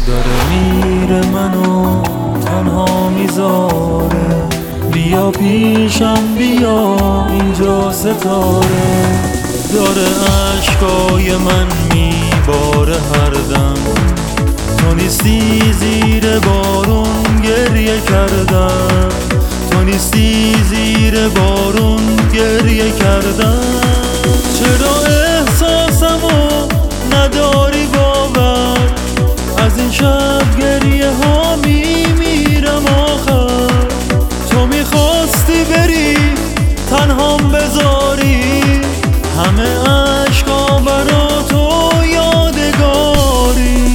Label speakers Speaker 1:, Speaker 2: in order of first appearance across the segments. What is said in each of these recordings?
Speaker 1: داره میره منو تنها میذاره، بیا پیشم بیا اینجا ستاره. داره عشقای من میباره هر دم، تو نیستی زیر بارون گریه کردم، تو نیستی زیر بارون گریه کردم. چرا احساسمو نداری باور، از این شب گریه ها میمیرم آخر. تو میخواستی بری تنهام بذاری، همه عشقا برا تو یادگاری.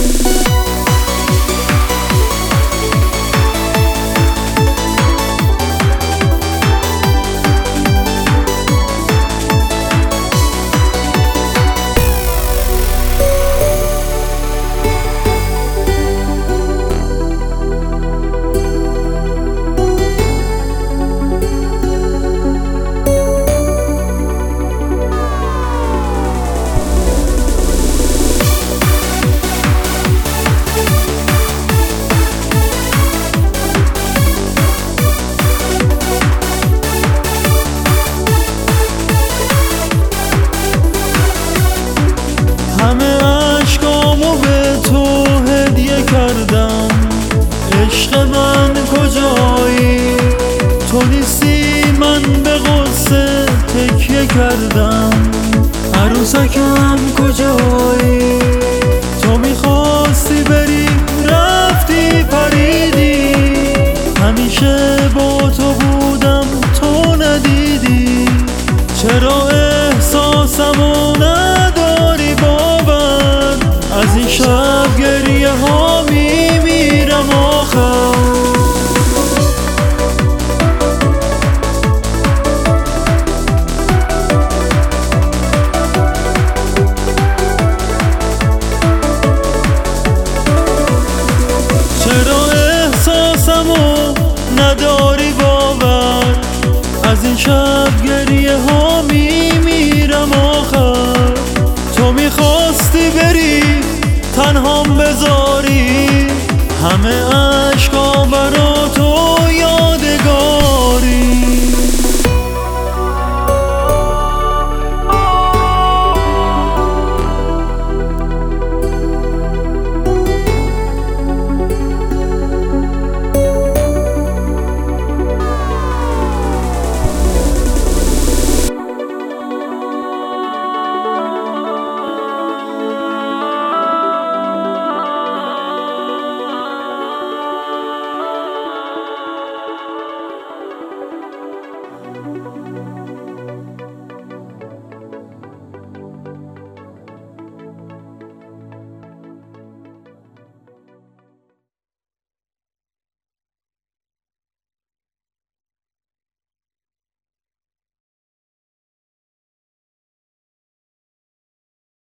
Speaker 1: همه عشقامو به تو هدیه کردم، عشق من کجایی؟ تو نیستی من به غصه تکیه کردم، عروسکم کجایی؟ تو میخواستی بری رفتی پریدی، همیشه با تو بودم تو ندیدی. چرا احساسمو نداری باور، از این شب گریه ها میمیرم آخر. چرا احساسمو نداری باور، از این شب گریه ها میمیرم آخر. تو میخواستی بری تنهام بذاری، همه عشقا برا تو